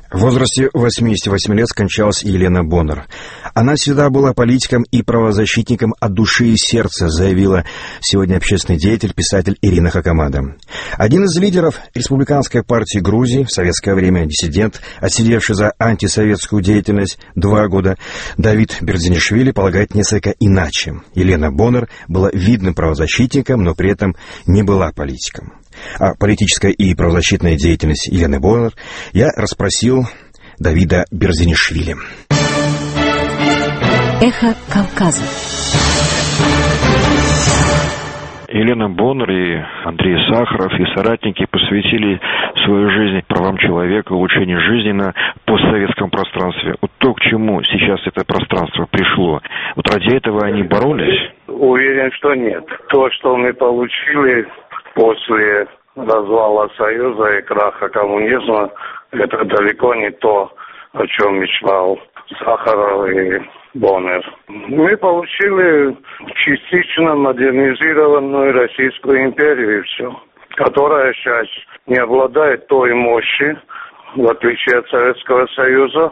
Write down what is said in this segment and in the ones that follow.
В возрасте 88 лет скончалась Елена Боннер. Она всегда была политиком и правозащитником от души и сердца, заявила сегодня общественный деятель, писатель Ирина Хакамада. Один из лидеров республиканской партии Грузии, в советское время диссидент, отсидевший за антисоветскую деятельность 2 года, Давид Бердзинишвили полагает несколько иначе. Елена Боннер была видным правозащитником, но при этом не была политиком. О политической и правозащитной деятельности Елены Боннер я расспросил Давида Бердзинишвили. Эхо Кавказа. Елена Боннер и Андрей Сахаров и соратники посвятили свою жизнь правам человека, улучшению жизни на постсоветском пространстве. Вот то, к чему сейчас это пространство пришло, вот ради этого они боролись? Уверен, что нет. То, что мы получили после развала Союза и краха коммунизма, это далеко не то, о чем мечтал Сахаров и Боннер. Мы получили частично модернизированную Российскую империю, и все, которая сейчас не обладает той мощи, в отличие от Советского Союза.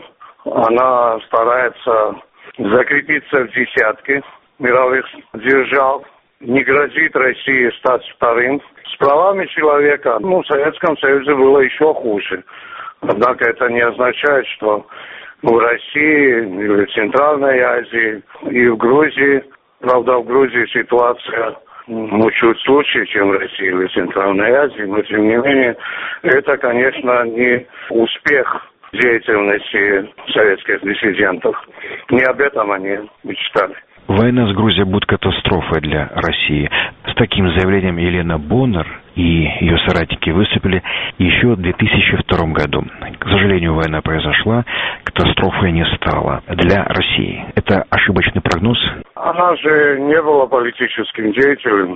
Она старается закрепиться в десятке мировых держав. Не грозит России стать вторым. С правами человека, в Советском Союзе было еще хуже. Однако это не означает, что в России или в Центральной Азии и в Грузии, правда, в Грузии ситуация чуть лучше, чем в России или в Центральной Азии, но тем не менее, это, конечно, не успех деятельности советских диссидентов. Не об этом они мечтали. Война с Грузией будет катастрофой для России. С таким заявлением Елена Боннер и ее соратники выступили еще в 2002 году. К сожалению, война произошла, катастрофой не стала для России. Это ошибочный прогноз? Она же не была политическим деятелем,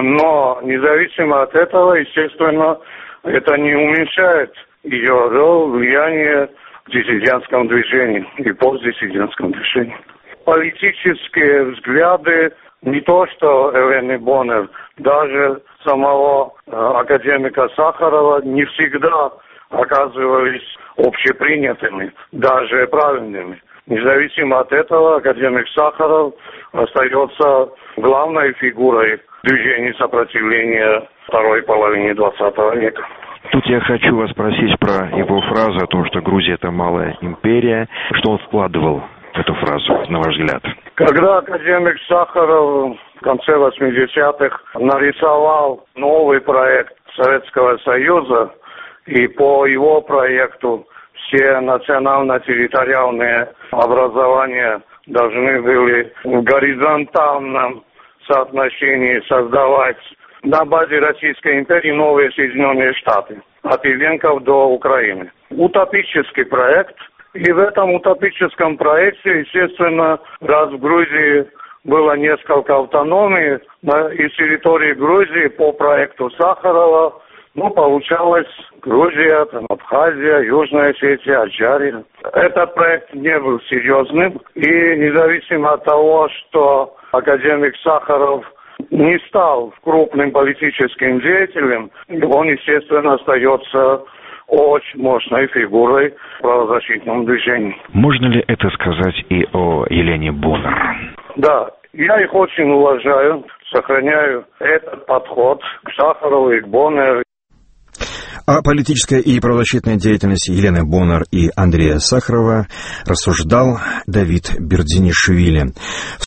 но независимо от этого, естественно, это не уменьшает ее роль, влияние в диссидентском движении и постдиссидентском движении. Политические взгляды не то что Елены Боннер, даже самого академика Сахарова не всегда оказывались общепринятыми, даже правильными. Независимо от этого, академик Сахаров остается главной фигурой движения сопротивления второй половины 20 века. Тут я хочу вас спросить про его фразу о том, что Грузия – это малая империя. Что он вкладывал в эту фразу, на ваш взгляд? Когда академик Сахаров в конце 80-х нарисовал новый проект Советского Союза, и по его проекту все национально-территориальные образования должны были в горизонтальном соотношении создавать на базе Российской империи новые Соединенные Штаты, от Ивенков до Украины. Утопический проект. И в этом утопическом проекте, естественно, раз в Грузии было несколько автономий, из территории Грузии по проекту Сахарова, получалась Грузия, Абхазия, Южная Осетия, Аджария. Этот проект не был серьезным, и независимо от того, что академик Сахаров не стал крупным политическим деятелем, он, естественно, остается очень мощной фигурой в правозащитном движении. Можно ли это сказать и о Елене Боннер? Да, я их очень уважаю, сохраняю этот подход к Сахарову и к Боннер. О политической и правозащитной деятельности Елены Боннер и Андрея Сахарова рассуждал Давид Бердзинишвили.